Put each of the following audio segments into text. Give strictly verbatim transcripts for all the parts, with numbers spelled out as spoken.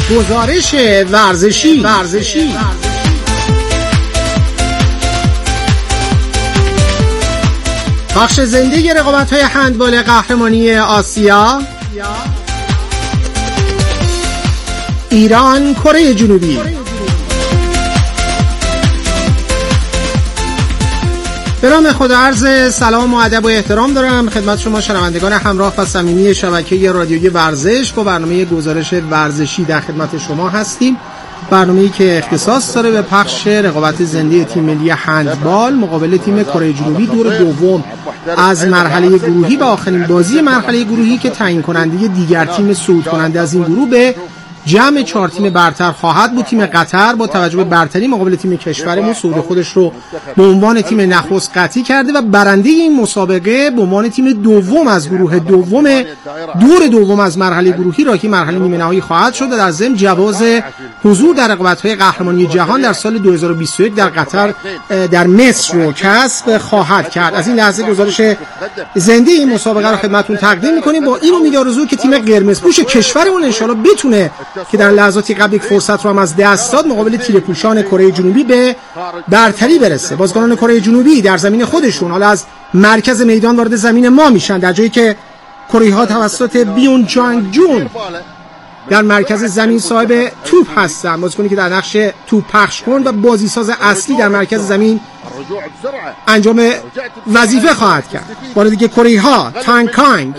گزارش ورزشی ورزشی بخش زنده رقابت‌های هندبال قهرمانی آسیا، ایران کره جنوبی. به نام خدا عرض سلام و ادب و احترام دارم خدمت شما شنوندگان همراه و صمیمی شبکه رادیویی ورزش. با برنامه گزارش ورزشی در خدمت شما هستیم. برنامه‌ای که اختصاص داره به پخش رقابت زنده تیم ملی هندبال مقابل تیم کره جنوبی دور دوم از مرحله گروهی و آخرین بازی مرحله گروهی که تعیین کننده دیگر تیم صعود کننده از این گروه به جمع چهار تیم برتر خواهد بود. تیم قطر با توجه به برتری مقابل تیم کشورمون صعود خودش رو به عنوان تیم نخست قطعی کرده و برنده این مسابقه به عنوان تیم دوم از گروه دوم دور دوم از مرحله گروهی را که مرحله نیمه نهایی خواهد شد و در ضمن جواز حضور در رقابت‌های قهرمانی جهان در سال دو هزار و بیست و یک در قطر در مصر رو کسب خواهد کرد. از این لحظه گزارش زنده این مسابقه را خدمتتون تقدیم می‌کنیم با این امید آرزو که تیم قرمزپوش کشورمون ان شاءالله بتونه که در لحظاتی قبل یک فرصت رو هم از دست داد مقابل تیره‌پوشان کره جنوبی به برتری برسه. بازیکنان کره جنوبی در زمین خودشون حالا از مرکز میدان وارد زمین ما میشن، در جایی که کره‌ها توسط بیون جانگ جون در مرکز زمین صاحب توپ هستن، بازیکنی که در نقش توپ پخش کن و بازیساز اصلی در مرکز زمین انجام وظیفه خواهد کرد. بار دیگه کره‌ها تانگ کانگ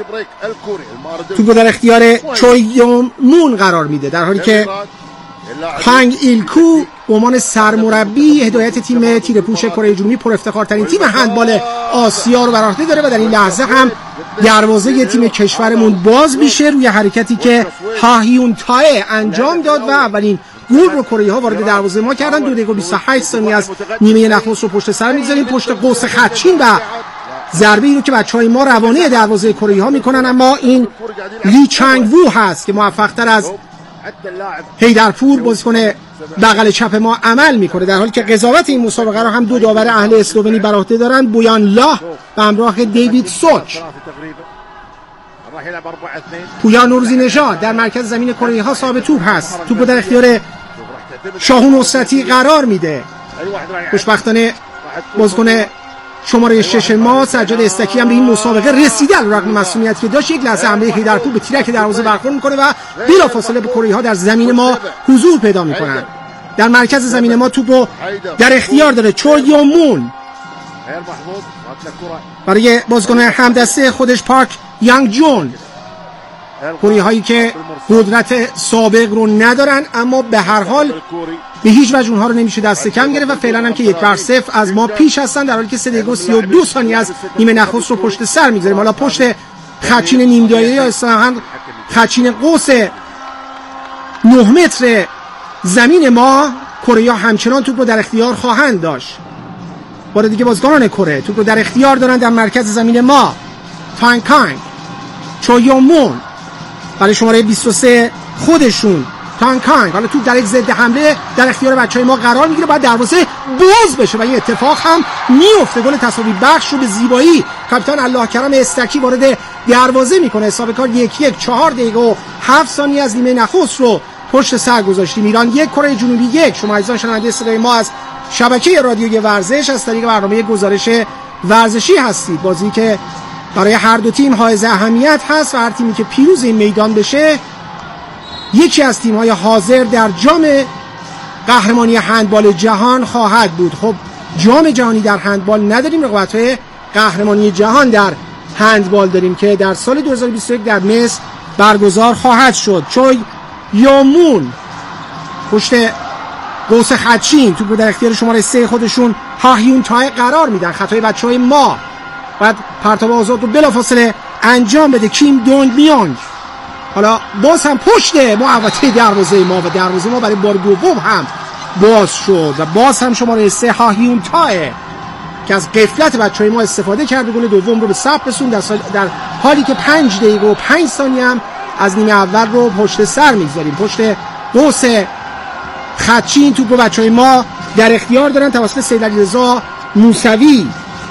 توپ در اختیار چوی یوم مون قرار میده، در حالی که پانگ ایلکو به عنوان سرمربی هدایت تیم تیره‌پوش کره جنوبی پر افتخارترین تیم هندبال آسیا رو بر عهده داره و در این لحظه هم دروازه تیم کشورمون باز میشه روی حرکتی که هاهیون تایه انجام داد و اولین گل رو کره‌ها وارد دروازه ما کردن. دو دقیقه و بیست و هشت ثانیه از نیمه نخست رو پشت سر می‌گذاریم، پشت قوس خدچین و ضربه ای رو که بچهای ما روانه دروازه کره‌ها میکنن، اما این لی چنگ وو هست که موفق‌تر از هیدرپور بازیکن بغل چپ ما عمل میکنه، در حالی که قضاوت این مسابقه رو هم دو داور اهل اسلوونی بر عهده دارن، بویان لاه و همراه دیوید سوچ. پویا نوروزی نژاد در مرکز زمین کره‌ها صاحب توپ هست، توپ در اختیار شاهون نصرتی قرار میده. خوشبختانه بازیکن شماره شش ما سجاد استکی هم به این مسابقه رسیده، رغم مسئولیتی که داشت. یک لحظه حمله هیدرپور به تیرک دروازه برخورد میکنه و بلافاصله به کره‌ها در زمین ما حضور پیدا میکنن. در مرکز زمین ما توپو در اختیار داره چوی یومون برای بازیکن همدسته خودش پارک یانگ جون. کره‌هایی که قدرت سابق رو ندارن اما به هر حال به هیچ وجه اونها رو نمیشه دست کم گرفت و فعلا هم که یک بر صفر از ما پیش هستن، در حالی که سه دقیقه و سی و دو ثانیه از نیمه نخست رو پشت سر میگذاریم. حالا پشت خدچین نیم دایره یا اصطلاحاً خدچین قوس نه متر زمین ما کره‌ها همچنان توپ رو در اختیار خواهند داشت. بار دیگه بازیکنان کره توپ رو در اختیار دارن در مرکز زمین ما. تانگ کانگ، چویومون برای شماره بیست و سه خودشون تانگ کانگ، حالا توپ در یک ضد حمله در اختیار بچهای ما قرار میگیره، بعد دروازه باز بشه و این اتفاق هم میفته. گل تساوی بخش رو به زیبایی کاپیتان الله کرم استکی وارد دروازه میکنه. حساب کار یک یک. چهار دقیقه و هفت ثانیه از نیمه نخست رو پشت سر گذاشتیم. ایران یک کره جنوبی یک. شما عزیزان شنونده صدای ما از شبکه رادیویی ورزش از طریق برنامه گزارش ورزشی هستید. بازی که برای هر دو تیم حائز اهمیت هست و هر تیمی که پیروز این میدان بشه یکی از تیم‌های حاضر در جام قهرمانی هندبال جهان خواهد بود. خب جام جهانی در هندبال نداریم، رقابت‌های قهرمانی جهان در هندبال داریم که در سال دو هزار و بیست و یک در مصر برگزار خواهد شد. چوی یومون پشت قوس خدچین توپ در اختیار شماره سه خودشون هاهیون تای قرار میدن. خطای بچهای ما، بعد پرتاب آزاد رو بلافاصله انجام بده کیم دونگ میانگ. حالا باز هم پشت محوطه دروازه ما و دروازه ما برای بار دوم هم باز شد و باز هم شماره سه هاهیون تای که از غفلت بچهای ما استفاده کرد گل دوم رو به ثبت رسوند، در, در حالی که پنج دقیقه و پنج ثانیه هم از نیمه اول رو پشت سر میگذاریم. پشت قوس خدچین توپ رو بچهای ما در اختیار دارن توسط سیدعلیرضا موسوی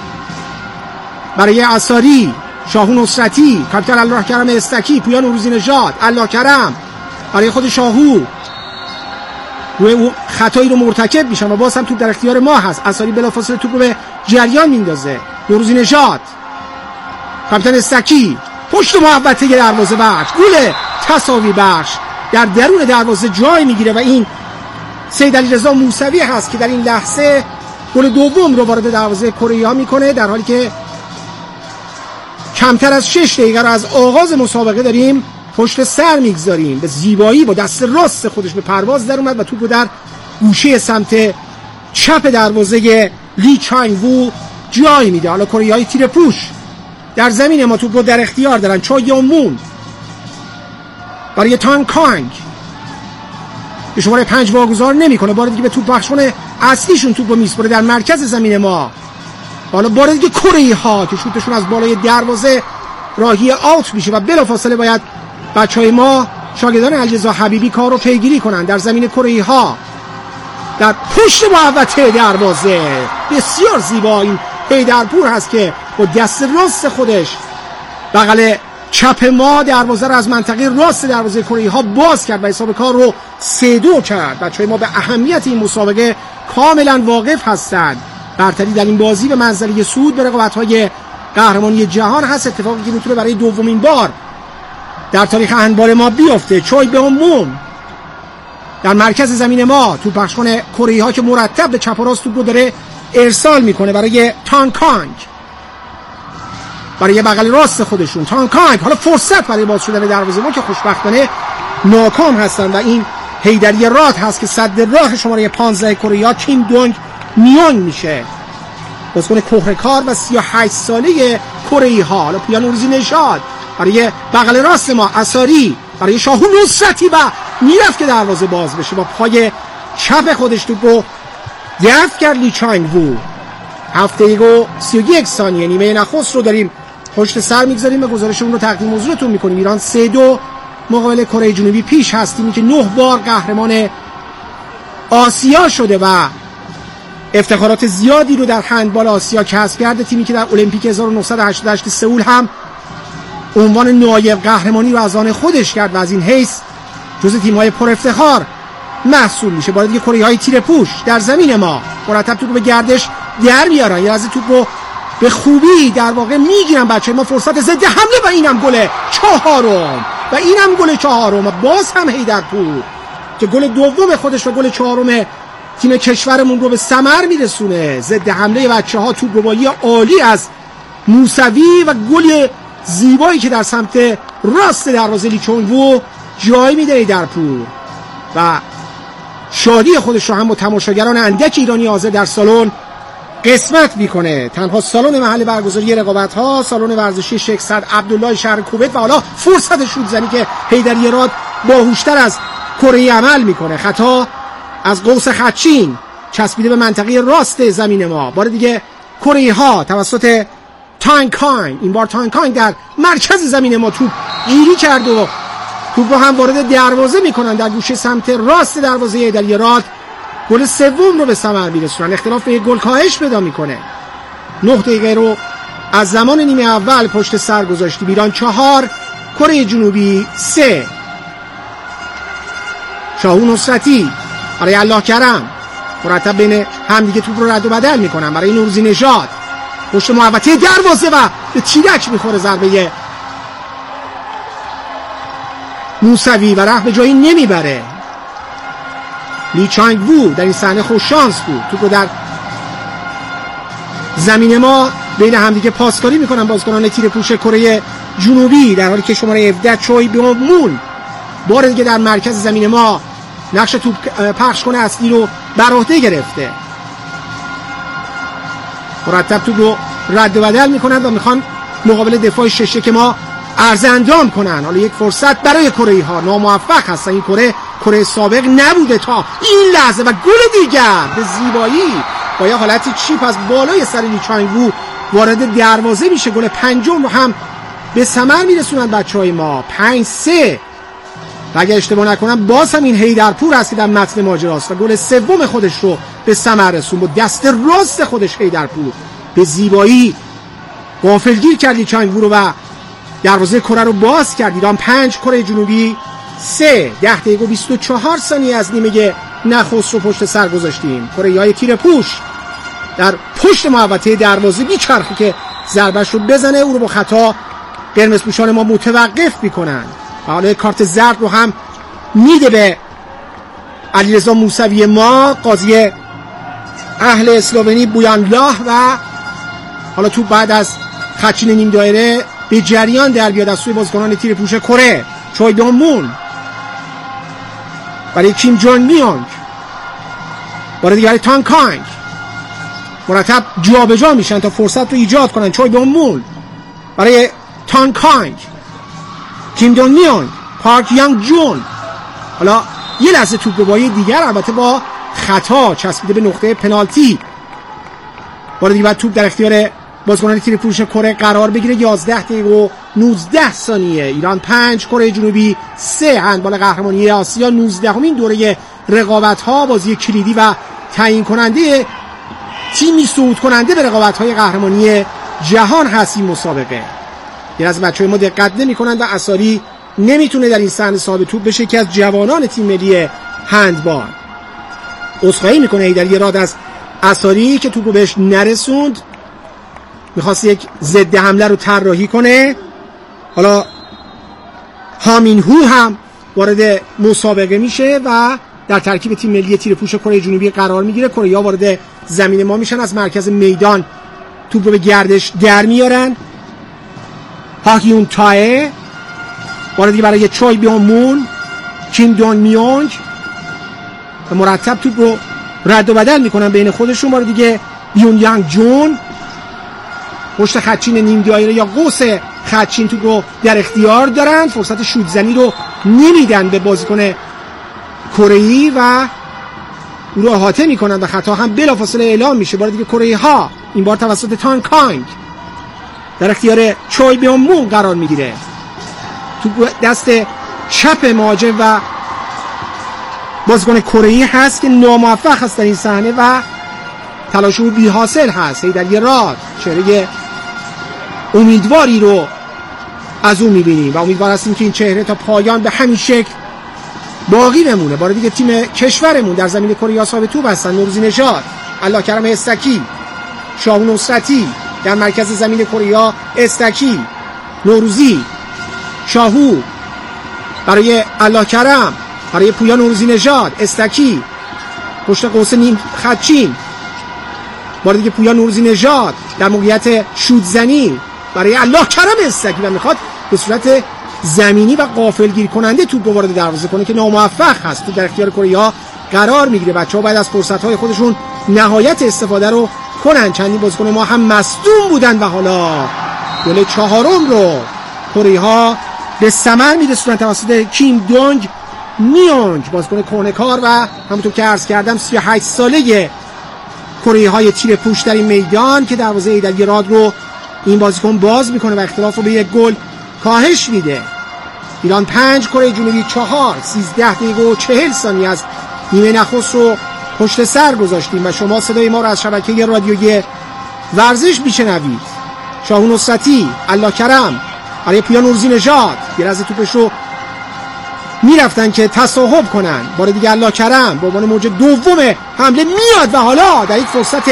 برای اساری، شاهون نصرتی، کاپیتان الله کرم استکی، پویا نوروزی نژاد، الله کرم برای خود شاهو روی او خطایی رو مرتکب میشن و باز هم توپ در اختیار ما هست. اساری بلافاصله توپ رو به جریان میندازه. نوروزی نژاد، کاپیتان استکی، پشت محوطه دروازه بخش، گل تساوی بخش در درون دروازه جای میگیره و این سید علیرضا موسوی هست که در این لحظه گل دوم رو وارد دروازه کره ها میکنه، در حالی که کمتر از شش دقیقه رو از آغاز مسابقه داریم پشت سر میگذاریم. به زیبایی با دست راست خودش به پرواز در اومد و توپ رو در گوشه سمت چپ دروازه لی چانگ وو جای میده. حالا کره های تیر پوش در زمین ما توپ رو در اختیار دارن. چو یون مون برای تان کانگ به شماره پنج واگذار نمیکنه، بار دیگه به توپ پخش کنه اصلیشون توپ رو میسپره در مرکز زمین ما. حالا بار دیگه کره ها که شوتشون از بالای دروازه راهی آوت میشه و بلافاصله باید بچهای ما شاگردان علیرضا حبیبی کار رو پیگیری کنن. در زمین کره ها در پشت محوطه دروازه بسیار زیبا این حیدرپور هست که با دست راست خودش بغل چپ ما دروازه رو از منطقه راست دروازه کره ها باز کرد و حساب کار رو سه دو کرد. بچهای ما به اهمیت این مسابقه کاملا واقف هستند. برتری در این بازی به منزله صعود به رقابت‌های قهرمانی جهان هست، اتفاقی که میتونه برای دومین بار در تاریخ هندبال ما بیفته. چوی بهمون در مرکز زمین ما توپ پخش کنه کره ها که مرتب به چپ و راست توپ رو داره ارسال میکنه برای تان کانگ، برای بغل راست خودشون. تان کانگ حالا فرصت برای باز شدن دروازه ما که خوشبختانه ناکام هستن و این حیدری راد هست که صد راه شماره پانزده کره ها کیم دونگ میون میشه، بازیکن کهنه‌کار و سی و هشت ساله کره ها. حالا پویا نوروزی نژاد برای بغل راست ما، اساری برای شاهو نصرتی و میرفت که دروازه باز بشه، با پای چپ خودش توپ رو دفع کرد لی چانگ وو. هفت دقیقه و سی و یک ثانیه نیمه نخست رو داریم پشت سر میگذاریم و گزارشمون رو تقدیم حضورتون میکنیم. ایران سه دو مقابل کره جنوبی پیش هستیم که نه بار قهرمان آسیا شده و افتخارات زیادی رو در هندبال آسیا کسب کرده. تیمی که در المپیک هزار و نهصد و هشتاد و هشت سئول هم عنوان نایب قهرمانی رو از آن خودش کرد و از این حیث جزو تیم‌های پر افتخار محسوب میشه. باید دیگه کره‌های تیر پوش در زمین ما مرتب توپ رو به گردش در میارن، یا از توپ رو به خوبی در واقع میگیرن بچه‌ها ما فرصت ضد حمله و اینم گل چهارم و اینم گل چهارم و باز هم حیدرپور که گل دوم خودش و گل چهارم تیم کشورمون رو به ثمر میرسونه. ضد حمله بچه‌ها توپ ربایی عالی از موسوی و گل زیبایی که در سمت راست دروازه لی چانگ وو جای میده حیدرپور و شادی خودش رو هم با تماشاگران اندک ایرانی حاضر در سالن قسمت میکنه. تنها سالن محل برگزاری رقابت ها سالن ورزشی شیخ سعد عبدالله شهر کویت و حالا فرصت شوت زنی که حیدری راد باهوشتر از کره عمل میکنه. خطا از قوس خدچین چسبیده به منطقه راست زمین ما. بار دیگه کره ها توسط تان کانگ، این بار تان کانگ در مرکز زمین ما توپ گیری کرد و توپ رو هم وارد دروازه میکنن در گوشه سمت راست دروازه حیدری راد. گل سوم رو به ثمر میرسونن، اختلاف به یک گل کاهش پیدا میکنه. نه دقیقه رو از زمان نیمه اول پشت سر گذاشتیم. ایران چهار کره جنوبی سه. شاهو نصرتی برای الله کرم مرتب بین هم دیگه توپ رو رد و بدل میکنن برای نوروزی نژاد، پشت محوطه دروازه و به تیرک میخوره ضربه موسوی و ره به جایی نمیبره. لی چانگ وو در این صحنه خوش شانس بود، توپ رو در زمین ما بین همدیگه پاسکاری میکنن بازیکنان تیر پوش کره جنوبی، در حالی که شماره هفده چوی بهمون بار دیگه در مرکز زمین ما نقش توپ پخش کنه اصلی رو بر عهده گرفته. مرتب توپ رو رد و بدل میکنن و میخوان مقابل دفاع شش که ما عرض اندام کنن. حالا یک فرصت برای کره ها، ناموفق هستن. این کره کره سابق نبوده تا این لحظه و گل دیگر به زیبایی با یه حالت چیپ از بالای سر لی چانگ وو وارد دروازه میشه. گل پنجم رو هم به ثمر میرسونن بچهای ما. پنج سه و اگه اشتباه نکنم باز هم این حیدرپور هست که در متن ماجراست و گل سوم خودش رو به ثمر رسون. با دست راست خودش حیدرپور به زیبایی غافلگیر کرد لی چانگ وو رو و دروازه کره رو باز کرد. ایران پنج کره جنوبی سه ده دقیقه و بیست و چهار ثانیه از نیمه نخست رو پشت سر گذاشتیم. کره‌ای تیر پوش در پشت محوطه دروازه میچرخه که ضربهش رو بزنه، او رو با خطا قرمز پوشان ما متوقف میکنن. حالا کارت زرد رو هم میده به علیرضا موسوی ما، قاضی اهل اسلوونی بویانلاه، و حالا تو بعد از خدچین نیم دایره به جریان در بیاد از سوی بازیکنان تیر پوش کره. چوی دون مون برای کیم جون میونگ، برای دیگه برای تان کانگ، مرتب جا به جا میشن تا فرصت رو ایجاد کنن. چوی دون مون برای تان کانگ، کیم دون میونگ، پارک یانگ جون. حالا یه لحظه توپ رو با یه دیگر، البته با خطا چسبیده به نقطه پنالتی. برای دیگه بعد توپ در اختیار بازیکنان تیر پوش کره قرار بگیره. یازده دقیقه و نوزده ثانیه. ایران پنج، کره جنوبی سه. هندبال قهرمانی آسیا نوزدهمین دوره رقابت‌ها، بازی کلیدی و تعیین کننده تیمی صعود کننده به رقابت‌های قهرمانی جهان هست این مسابقه. یه از بچه‌های ما دقت نمی‌کنن و اصالی نمیتونه در این صحنه صاحب توپ بشه که از جوانان تیم ملی هندبال. عذرخواهی میکنه ایدری راد از اصالی که توپ رو بهش نرسوند، میخواست یک ضد حمله رو طراحی کنه. حالا هامین هو هم وارد مسابقه میشه و در ترکیب تیم ملی تیر پوش کره جنوبی قرار میگیره. کره‌ها وارد زمین ما میشن، از مرکز میدان توپ رو به گردش در میارن. هاکیون تایه وارد برای چوی بیون مون، کیم دون میونگ و مرتب توپ رو رد و بدل میکنن بین خودشون. وارد دیگه بیون یانگ جون پشت خدچین نیم دایره یا قوس خدچین توپ رو در اختیار دارن. فرصت شوت زنی رو نمیدن به بازیکن کره‌ای و او رو احاطه میکنن و خطا هم بلافاصله اعلام میشه. وارد دیگه کره ها این بار توسط تان کانگ در اختیار چوی بیون مون قرار میگیره. توپ دست چپ مهاجم و بازیکن کره‌ای هست که ناموفق هست در این صحنه و تلاش او بی حاصل هست. ایدری راد چهره امیدواری رو از او میبینیم و امیدوار هستیم که این چهره تا پایان به همین شکل باقی بمونه. باره دیگه تیم کشورمون در زمین کره صاحب توپ هستن. نوروزی نژاد، الله کرم استکی، شاهو نصرتی در مرکز زمین کره. استکی، نوروزی، شاهو برای الله کرم، برای پویا نوروزی نژاد، استکی پشت قوس نیم خدچین. باره دیگه پویا نوروزی نژاد در موقعیت شوت زنی برای الله کرم استکی و میخواد به صورت زمینی و غافلگیر کننده توپ رو وارد دروازه کنه که ناموفق هست. تو در اختیار کره‌ها قرار میگیره. بچه‌ها بعد از فرصت‌های خودشون نهایت استفاده رو کنن. چندین بازیکن ما هم مصدوم بودن و حالا گل چهارم رو کره‌ها به ثمر میرسونن توسط کیم دونگ میونگ، بازیکن کهنه‌کار و همونطور که عرض کردم سی و هشت ساله کره‌های تیر پوش در این میدان که دروازه ایدری راد رو این بازیکن باز میکنه و اختلاف رو به یک گل کاهش میده. ایران پنج، کره جنوبی چهار. سیزده دقیقه و چهل ثانیه از نیمه نخست رو پشت سر گذاشتیم و شما صدای ما رو از شبکه رادیویی ورزش میشنوید. شاهو نصرتی، الله کرم برای پویا نوروزی نژاد یه لحظه توپش رو میرفتن که تصاحب کنن. بار دیگه الله کرم به عنوان موج دوم حمله میاد و حالا در یک فرصت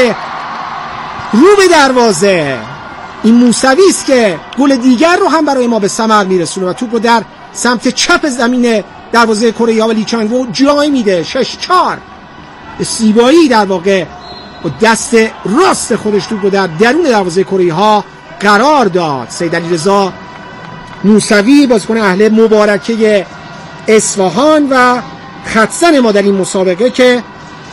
رو به دروازه این موسوی است که گل دیگر رو هم برای ما به ثمر میرسونه و توپ رو در سمت چپ زمین دروازه کره و لی چانگ وو جای میده. شش چهار سیبایی در واقع با دست راست خودش توپ رو در درون دروازه کره ها قرار داد. سید علیرضا موسوی بازیکن اهل مبارکه اصفهان و خطسن ما در این مسابقه که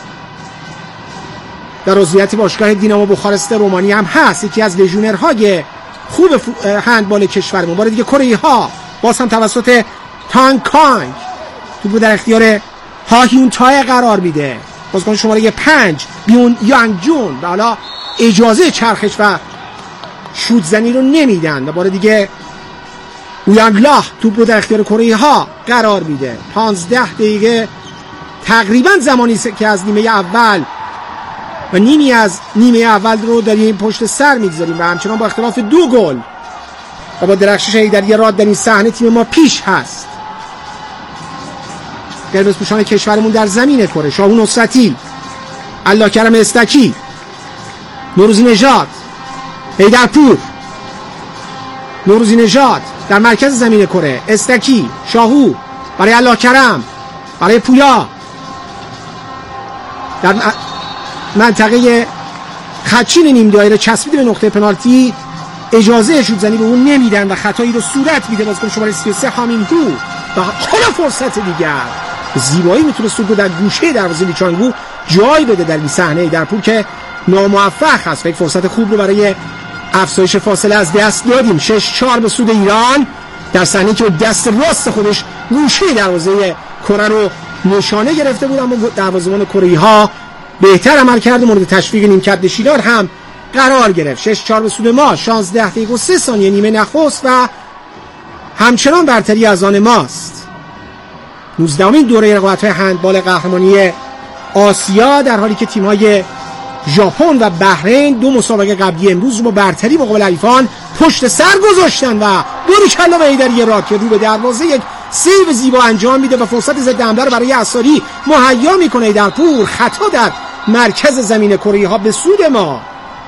در عضویت باشگاه دینامو بخارست رومانی هم هست، یکی از لژیونرهای خوب هندبال کشورمون. بار دیگه کره ها باز هم توسط تان کانگ توپ رو در اختیار هاهیون تای قرار میده. بازیکن شماره پنج بیون یانگ جون و حالا اجازه چرخش و شوت زنی رو نمیدن و بار دیگه اویانگلاه توپ رو در اختیار کره ها قرار میده. پانزده دقیقه تقریبا زمانی که از نیمه اول و نیمی از نیمه اول رو در این پشت سر میگذاریم و همچنان با اختلاف دو گل و با درخشش ایدری راد در این صحنه تیم ما پیش هست. قرمز پوشان کشورمون در زمین کره: شاهو نصرتی، الله کرم استکی، نوروزی نژاد، حیدرپور. نوروزی نژاد در مرکز زمین کره، استکی، شاهو برای الله کرم، برای پویا. در منطقه خدچین نیم دایره چسبیده به نقطه پنالتی، اجازه شوت زنی به اون نمیدن و خطایی رو صورت میده بازیکن شماره سی و سه حامین هو. و حالا فرصت دیگر زیبایی میتونه سوگو در گوشه دروازه لیچانگو جای بده در این صحنه درپور که ناموفق هست. یک فرصت خوب رو برای افزایش فاصله از دست دادیم. شش چهار به سود ایران در صحنه‌ای که دست راست خودش گوشه دروازه کره رو نشانه گرفته بود، اما دروازه‌بان کره‌ای‌ها بهتر عمل کرد، مورد تشویق نیمکت نشینان هم قرار گرفت. شش چهار به سود ما. شانزده دقیقه و سه ثانیه نیمه نخست و همچنان برتری از آن ماست. نوزدهمین دوره رقابت‌های هندبال قهرمانی آسیا، در حالی که تیم‌های ژاپن و بحرین دو مسابقه قبلی امروز با برتری مقابل حریفان پشت سر گذاشتن و باریکلا به ایدری را که رو به دروازه یک سیو زیبا انجام میده و فرصت ضد حمله رو برای اساری مهیا میکنه. ایدرپور خطا در مرکز زمین کره‌ای‌ها به سود ما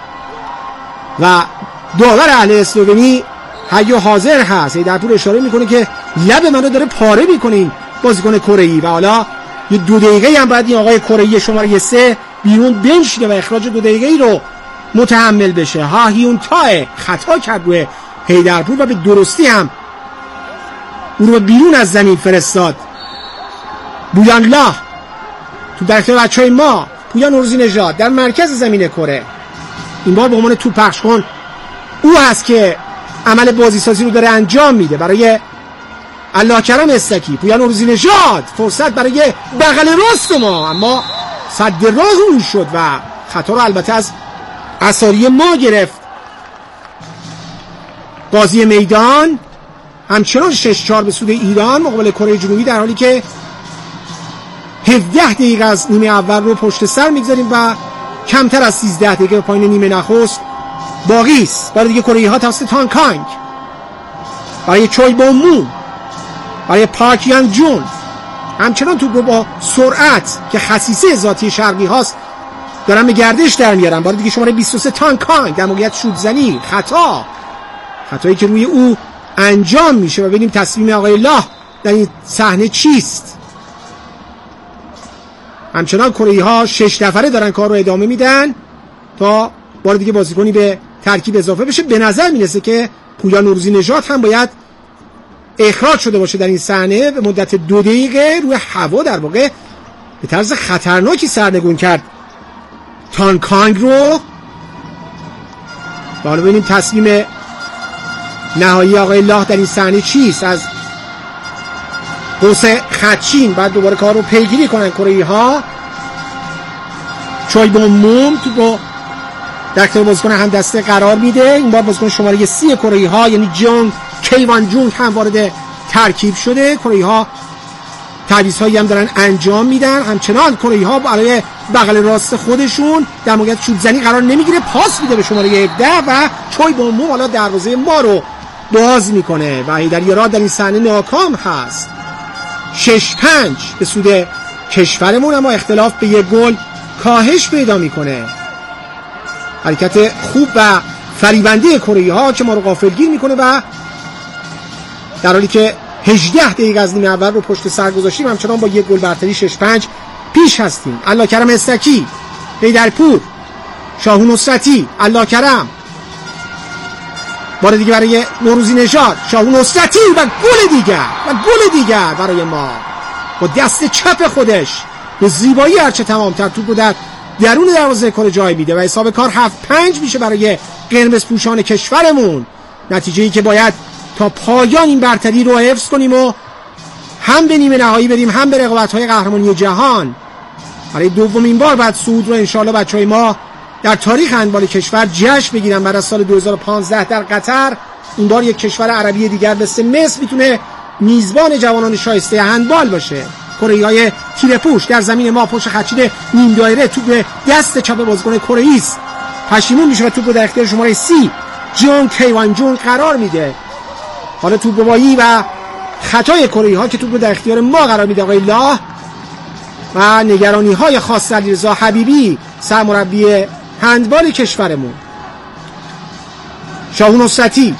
و داور اهل اسلوونی حی و حاضر هست. ایدرپور اشاره میکنه که لب منو داره پاره میکنین بازیکن کره‌ای و حالا یه دو دقیقه هم بعد این آقای کره‌ای شماره سه بیرون بنشینه و اخراج دو دقیقه‌ای رو متحمل بشه. ها هیون تای خطا کرد روی حیدرپور و به درستی هم او رو بیرون از زمین فرستاد. بویان الله تو در اختیار بچهای ما. پویا نوروزی نژاد در مرکز زمین کره، این بار به عنوان توپ پخش کن او هست که عمل بازی سازی رو داره انجام میده برای الله کرم استکی. پویا نوروزی نژاد فرصت برای بغل راست ما، اما صد راه اون شد و خطا رو البته از اساری ما گرفت. بازی میدان همچنان شش چهار به سود ایران مقابل کره جنوبی، در حالی که هفده دقیقه از نیمه اول رو پشت سر میگذاریم و کمتر از سیزده دقیقه به پایین نیمه نخست باقی است. برای دیگه کره‌ای‌ها توسط تان کانگ، برای چوی بومو، برای پارک یانگ جون همچنان توپ رو با سرعت که خصیصه ذاتی شرقی هاست دارن به گردش در میارن. برای دیگه شماره بیست و سه تان کانگ در موقعیت شوت زنی، خطا خطایی که روی او انجام میشه و ببینیم تصمیم آقای الله در این صحنه چیست. همچنان کره‌ای‌ها شش نفره دارن کار رو ادامه میدن تا بار دیگه بازیکنی به ترکیب اضافه بشه. به نظر میرسه که پویا نوروزی نژاد هم باید اخراج شده باشه در این صحنه. به مدت دو دقیقه روی هوا در واقع به طرز خطرناکی سرنگون کرد تان کانگ رو. و حالا ببینیم تصمیم نهایی آقای الله در این صحنه چیست. از قوس خدچین بعد دوباره کار رو پیگیری کنن کره‌ای‌ها. چوی بوموم تو با در اختیار بازیکن هم دسته قرار میده. این بار بازیکن شماره سی کره‌ای‌ها یعنی جون کیوان جونگ هم وارد ترکیب شده. کره‌ای‌ها تعویض‌هایی هم دارن انجام میدن. همچنان کره‌ای‌ها برای بغل راست خودشون در موقعیت شوت زنی قرار نمیگیره، پاس میده به شماره هفده و چوی بومو حالا دروازه ما رو باز میکنه و هیدریارا در این صحنه ناکام هست. شش پنج به سود کشورمون، اما اختلاف به یک گل کاهش پیدا میکنه. حرکت خوب و فریبنده کره‌ای‌ها که ما رو غافلگیر میکنه و در حالی که هجده دقیقه از نیمه اول رو پشت سر گذاشتیم همچنان با یک گل برتری شش پنج پیش هستیم. الله کرم استکی، حیدرپور، شاهو نصرتی، الله کرم بار دیگه برای نوروزی نژاد، شاهو نصرتی و گل دیگر و گل دیگر برای ما با دست چپ خودش به زیبایی هرچه تمامتر توپ رو در درون دروازه کره جای میده و حساب کار هفت پنج میشه برای قرمز پوشان کشورمون. نتیجه‌ای که باید تا پایان این برتری رو حفظ کنیم و هم به نیمه نهایی بریم هم به رقابت‌های قهرمانی جهان. برای دومین بار بعد صعود رو انشالله بچهای ما در تاریخ هندبال کشور جشن بگیرن. بعد از سال دو هزار و پانزده در قطر این بار یک کشور عربی دیگر مثل مصر میتونه میزبان جوانان شایسته هندبال باشه. کره‌ای‌های تیره‌پوش در زمین ما پشت خدچین نیم دایره توپ دست چپ بازیکن کره‌ای است، پشیمون میشه و توپ رو در اختیار شماره سی جون کیوان جون قرار میده. حالا توپ گویی و خطای کره‌ای‌ها که توپ رو در اختیار ما قرار میده آقای الله و نگرانی های خاص علیرضا حبیبی سرمربی هندبال کشورمون. شاهون نصرتی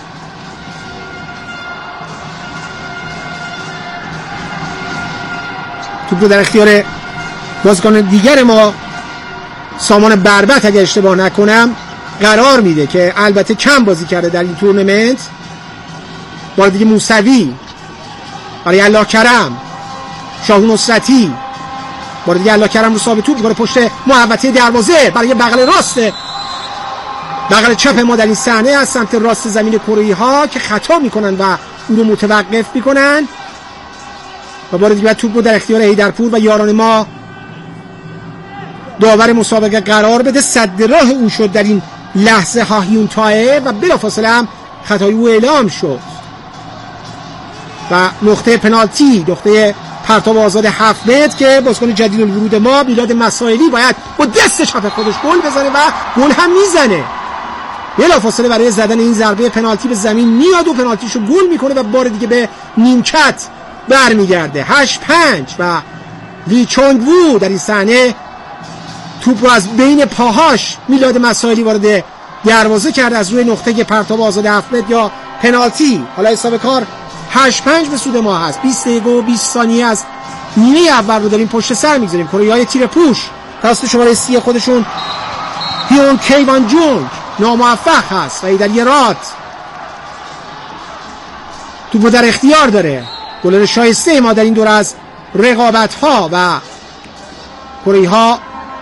توپ رو در اختیار بازیکن دیگر ما سامان بربط اگه اشتباه نکنم قرار میده که البته کم بازی کرده در این تورنمنت. بار دیگه موسوی برای الله کرم، شاهون نصرتی، بار دیگه الله کرم رو ثابت توپ می‌کنه پشت محوطه دروازه برای بغل راست بغل چپ ما در این صحنه از سمت راست زمین کره‌ای ها که خطا میکنن و اون رو متوقف میکنن و بار دیگه توپ رو در اختیار حیدرپور و یاران ما داور مسابقه قرار بده. صد راه او شد در این لحظه هاهیون تایه و بلافاصله هم خطای او اعلام شد و نقطه پنالتی، نقطه پرتاب آزاد هفت متر که بازیکن جدید الورود ما میلاد مسائلی باید با دست چپ خودش گل بزنه و گل هم میزنه. بلافاصله برای زدن این ضربه پنالتی به زمین میاد و پنالتیشو گل میکنه و بار دیگه به نیمکت برمیگرده. هشت پنج و لی چونگ وو در این صحنه توپ رو از بین پاهاش میلاد مسائلی وارد دروازه کرده از روی نقطه پرتاب آزاد هفت متر یا پنالتی. حالا حساب کار هشت پنج به سود ما هست. بیست دقیقه و بیست ثانیه از نیمه اول رو داریم پشت سر میگذاریم. کره‌ای‌های تیر پوش توسط شماره سی خودشون هیون کیوان جونگ ناموفق هست و ایدریرات توپ رو در اختیار داره. گلر شایسته ما در این دور از رقابت ها و کره‌ای‌ها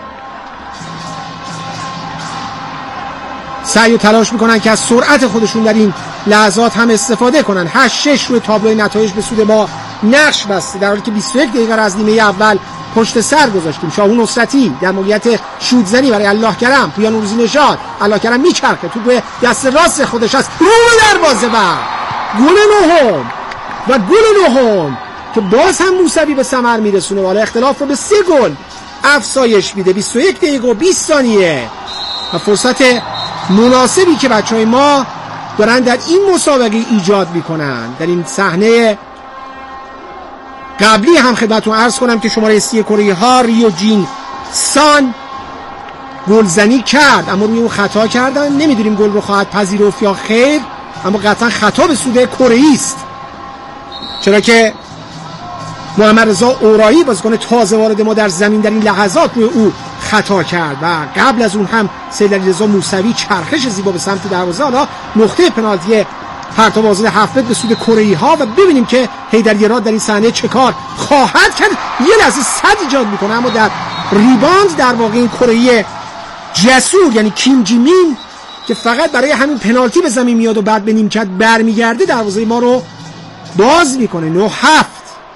سعی و تلاش میکنن که از سرعت خودشون در این لحظات هم استفاده کنن. هشت شش روی تابلوی نتایج به سود ما نقش بسته در حالی که بیست و یک دقیقه را از نیمه اول پشت سر گذاشتیم. شاهون نصرتی در موقعیت شوت زنی برای الله کرم، پویان نوروزی نژاد، الله کرم میچرخه توپ دست راست خودش است رو دروازه و گل نهم و گل نهم که باز هم موسوی به ثمر میرسونه و حالا اختلاف رو به سه گل افزایش میده. بیست و یک دقیقه و بیست ثانیه و فرصت مناسبی که بچهای ما دارن در این مسابقه ایجاد میکنن. در این صحنه قبلی هم خدمتتون عرض کنم که شماره سی کره ها ریو جین سان گلزنی کرد اما روی اون خطا کردن. نمیدونیم گل رو خواهد پذیرفت یا خیر، اما قطعا خطا به سود کره است، چرا که محمد رضا اورایی بازیکن تازه وارد ما در زمین در این لحظات روی او خطا کرد و قبل از اون هم سید علیرضا موسوی چرخش زیبا به سمت دروازه. حالا نقطه پنالتی پرتاب آزاد هفت متر به سود کره‌ای ها و ببینیم که حیدریرات در این صحنه چه کار خواهد کرد. یه لحظه صد ایجاد میکنه اما در ریباند در واقع این کره‌ای جسور یعنی کیم جی مین که فقط برای همین پنالتی به زمین میاد و بعد به نیمکت برمیگرده دروازه ما رو باز میکنه. نه هفت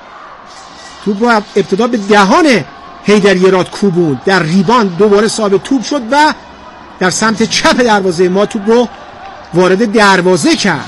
توپ رو ابتدا به دهان حیدریرات کوبوند، در ریباند دوباره صاحب توپ شد و در سمت چپ دروازه ما توپ رو وارد دروازه کرد.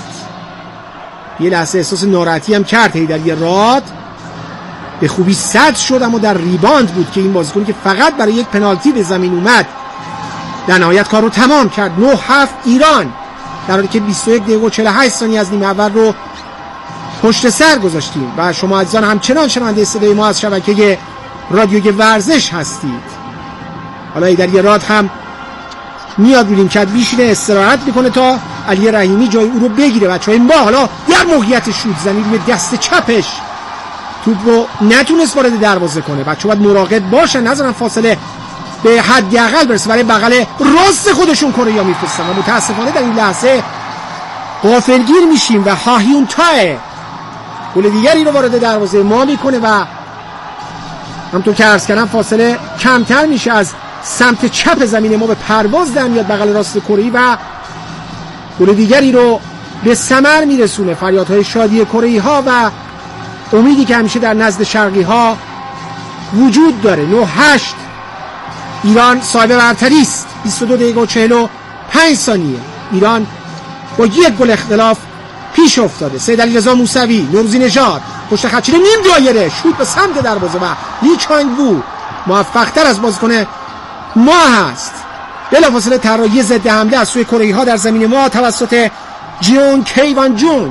یه لحظه احساس ناراحتی هم کرد حیدریرات، به خوبی صد شد اما در ریباند بود که این بازیکن که فقط برای یک پنالتی به زمین اومد در نهایت کار رو تمام کرد. نه هفت ایران در حالی که بیست و یک دقیقه و چهل و هشت ثانیه از نیمه اول رو پشت سر گذاشتیم و شما عزیزان همچنان شنونده صدای ما از شبکه رادیوی ورزش هستید. حالا حیدریرات هم میاد روی نیمکت میشینه استراحت میکنه تا علی رحیمی جای او رو بگیره. بچهای ما حالا در موقعیت شوت زنی روی دست چپش توپ رو نتونست وارد دروازه کنه. بچه‌ها باید مراقب باشن نذارن فاصله به حداقل برسه برای بغل راست خودشون کره‌ای میفرستن و متاسفانه در این لحظه غافلگیر میشیم و هاهیون تای گل دیگری رو وارد دروازه ما میکنه و همونطور که عرض کردم فاصله کمتر میشه از سمت چپ زمین ما به پرواز در میاد بغل راست کره‌ای و گل دیگری رو به ثمر میرسونه. فریادهای شادی کره‌ای ها و امیدی که همیشه در نزد شرقی ها وجود داره. نه هشت ایران صاحب برتری است. بیست و دو دقیقه و چهل و پنج ثانیه ایران با یک گل اختلاف پیش افتاده. سید علیرضا موسوی، نوروزی نژاد پشت خط چیره نیم دایره شوت به سمت دروازه و لی چانگ وو موفق تر از بازیکن ما هست. بلافاصله طراحی ضد حمله از سوی کره‌ای ها در زمین ما توسط جیون کیوان جونگ.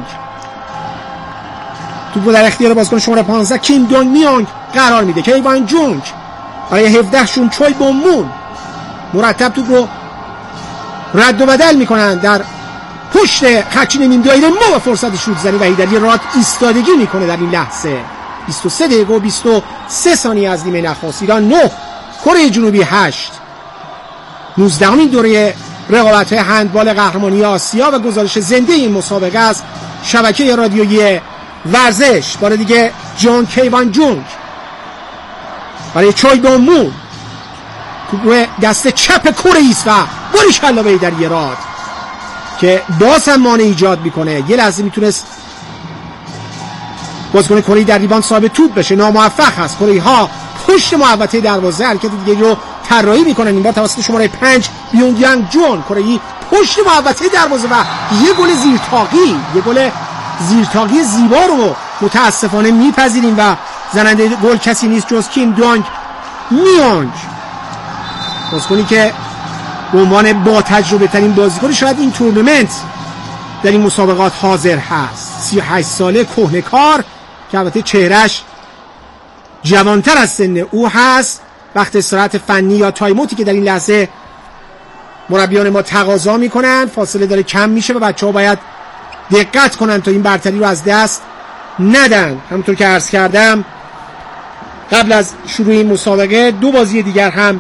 توپ در اختیار بازیکن شماره پانزده کیم دونگ میونگ قرار میده. کیوان جونگ برای هفده شون چوی بومون مرتب توپ رو رد و بدل میکنن در پشت خچین نیم دایره. ما با فرصت شوت زنی و هیدری راد ایستادگی میکنه در این لحظه. بیست و سه دقیقه و بیست و سه ثانیه از نیمه نخست. ایران نه، کره جنوبی هشت. نوزدهمین دوره رقابت‌های هندبال قهرمانی آسیا و گزارش زنده این مسابقه از شبکه رادیویی ورزش. بار دیگه جان کیوان جونگ برای چوی دونمون تو روی دست چپ کره ایست و باریکلا به هیدری راد که باز هم مانع ایجاد میکنه. یه لحظه میتونست بازیکن کره در ریباند صاحب توپ بشه، ناموفق هست. کره ها پشت محوطه دروازه حرکت دیگه رو طراحی میکنن، این بار توسط شماره پنج بیونگ یانگ جون. کره ای پشت محوطه دروازه و یه گل زیرتاقی، یه گل زیرتاقی زیبا رو متاسفانه میپذیریم و زننده گل کسی نیست جز کیم دونگ میونگ، بازیکنی که به عنوان با تجربه ترین بازیکن شاید این تورنمنت در این مسابقات حاضر هست. سی و هشت ساله کهنه‌کار که البته چهرهش جوانتر از سن او هست. وقت استراحت فنی یا تایموتی که در این لحظه مربیان ما تقاضا میکنن فاصله داره کم میشه و بچه‌ها باید دقت کنن تا این برتری رو از دست ندن. همونطور که عرض کردم قبل از شروع این مسابقه دو بازی دیگر هم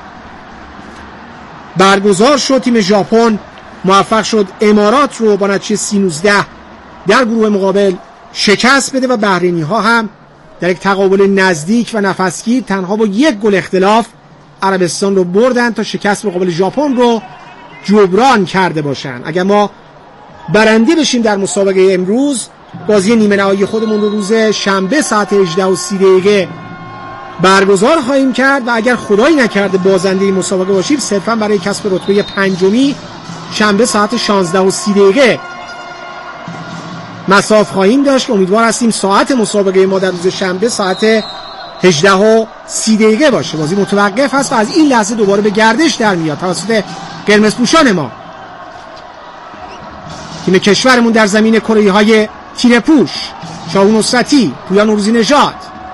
برگزار شد. تیم ژاپن موفق شد امارات رو با نتیجه سی نوزده در گروه مقابل شکست بده و بحرینی ها هم در یک تقابل نزدیک و نفسگیر تنها با یک گل اختلاف عربستان رو بردن تا شکست مقابل ژاپن رو جبران کرده باشن. اگر ما برنده بشیم در مسابقه امروز، بازی نیمه نهایی خودمون رو روز شنبه ساعت هجده و سی دقیقه برگزار خواهیم کرد و اگر خدایی نکرده بازنده این مسابقه باشیم صرفا برای کسب رتبه پنجمی شنبه ساعت شانزده و سی دقیقه مصاف خواهیم داشت. امیدوار هستیم ساعت مسابقه ما در روز شنبه ساعت هجده و سی دقیقه باشه. بازی متوقف هست و از این لحظه دوباره به گردش در میاد توسط قرمزپوشان ما. تیم کشورمون در زمین کره های تیره پوش، شاهون نصرتی، پویا نوروزی نژاد،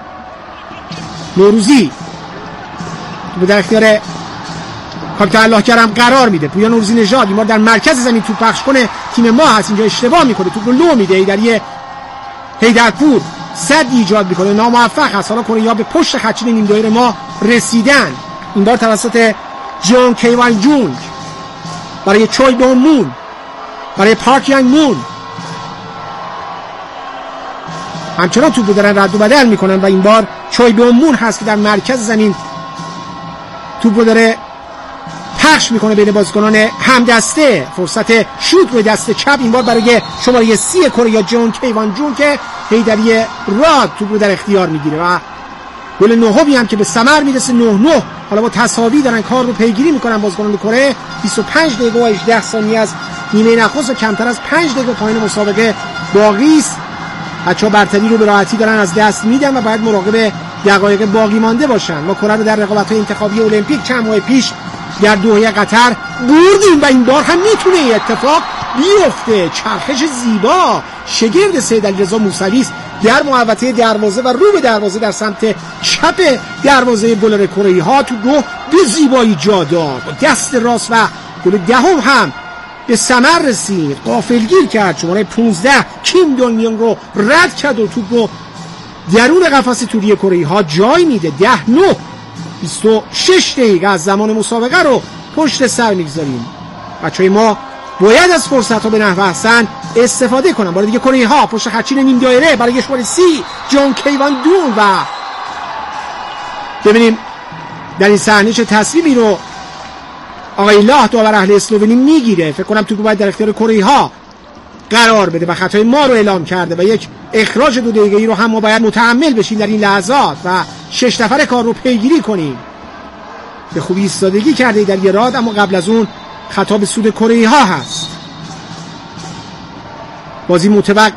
نوروزی تو در اختیار کاپیتان الله کرم قرار میده. پویا نوروزی نژاد این بار در مرکز زمین توپ پخش کنه تیم ما هست، اینجا اشتباه میکنه، توپ رو لو میده. هیدری هیدرپور صد ایجاد میکنه، ناموفق هست. حالا کره ها به پشت خچین نیم دایره ما رسیدن، این بار توسط جان کیوان جونگ برای چوی دونمون، برای پارک یانگ مون. همچنان توپ رو دارن رد و بدل میکنن و این بار چوی دونمون هست که در مرکز زمین توپ رو داره پخش میکنه بین بازیکنان همدسته. فرصت شوت روی دست چپ این بار برای شماره سی کره یا جان کیوان جون که هیدری راد توپ رو در اختیار میگیره و گل نهمی هم که به ثمر میرسه. نه نه. حالا با تساوی دارن کار رو پیگیری میکنن بازیکنان کره. بیست و پنج دقیقه و هجده ثانیه از نیمه نخست و کمتر از پنج دقیقه پایان مسابقه باقی است. بچه‌ها برتری رو به راحتی دارن از دست میدن و باید مراقب دقایق باقی مانده باشن. ما کره رو در رقابت‌های انتخابی المپیک چند ماه پیش در دوحه قطر بردیم و این بار هم میتونه این اتفاق بیفته. چرخش زیبا شگرد سید علیرضا موسوی است در محوطه دروازه و رو به دروازه در سمت چپ دروازه گلر کره‌ای ها تو رو به زیبایی جا داد. دست راست و گل دهم هم به ثمر رسید. غافلگیر کرد، شماره پانزده کیم دونگ میونگ رو رد کرد و توپ رو درون قفس توری کره‌ای ها جای میده. ده نه. بیست و شش دقیقه از زمان مسابقه رو پشت سر میگذاریم. بچهای ما باید از فرصت ها به نحو احسن استفاده کنن. برای دیگه کره ها پشت خچین نیم دایره برای شماره سی جان کیوان دون و ببینیم در این صحنه چه تصمیمی رو آقای لاه داور اهل اسلوونی میگیره. فکر کنم توپ باید در اختیار کره ها قرار بده و خطای ما رو اعلام کرده و یک اخراج دو دقیقه‌ای رو هم ما باید متحمل بشیم در این لحظات و شش نفره کار رو پیگیری کنیم. به خوبی ایستادگی کرده در یه راد، اما قبل از اون خطا به سود کره ها هست. بازی متوقف